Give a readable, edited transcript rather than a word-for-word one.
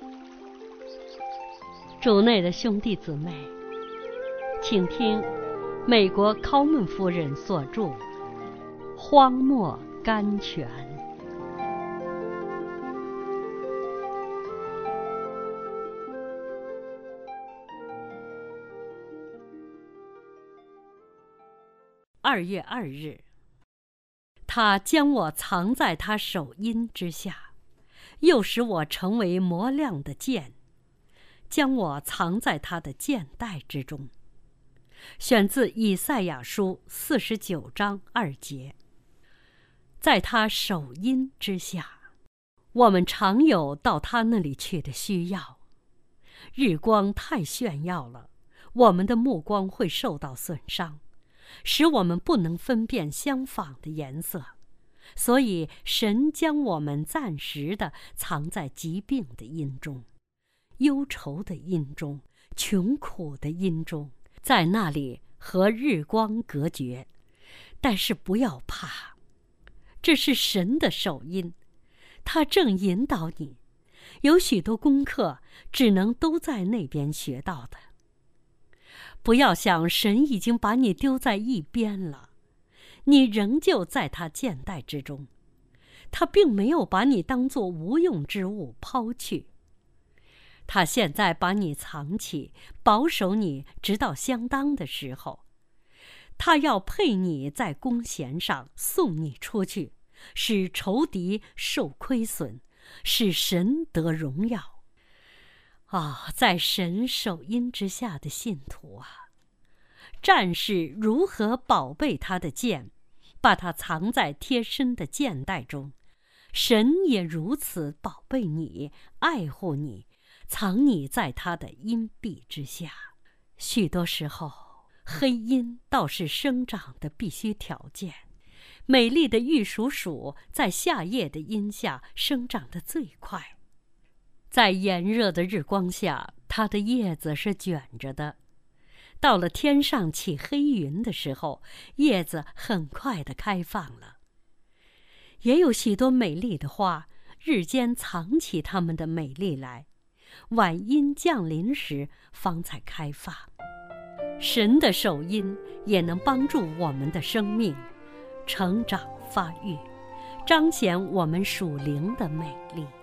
主内的兄弟姊妹，请听美国考门夫人所著《荒漠甘泉》。2月2日，他将我藏在他手荫之下，又使我成为磨亮的剑，将我藏在他的剑带之中。选自以赛亚书49章2节。在他手荫之下，我们常有到他那里去的需要。日光太炫耀了，我们的目光会受到损伤，使我们不能分辨相仿的颜色。所以神将我们暂时地藏在疾病的阴中，忧愁的阴中，穷苦的阴中，在那里和日光隔绝。但是不要怕，这是神的手荫，他正引导你。有许多功课只能都在那边学到的。不要想神已经把你丢在一边了，你仍旧在他剑带之中，他并没有把你当作无用之物抛去。他现在把你藏起，保守你直到相当的时候。他要配你在弓弦上送你出去，使仇敌受亏损，使神得荣耀。在神手荫之下的信徒啊，战士如何宝贝他的剑，把它藏在贴身的剑带中，神也如此宝贝你，爱护你，藏你在他的荫蔽之下。许多时候，黑荫倒是生长的必须条件。美丽的玉蜀黍在夏夜的荫下生长得最快。在炎热的日光下，它的叶子是卷着的。到了天上起黑云的时候，叶子很快地开放了。也有许多美丽的花，日间藏起它们的美丽来，晚阴降临时方才开放。神的手荫也能帮助我们的生命成长发育，彰显我们属灵的美丽。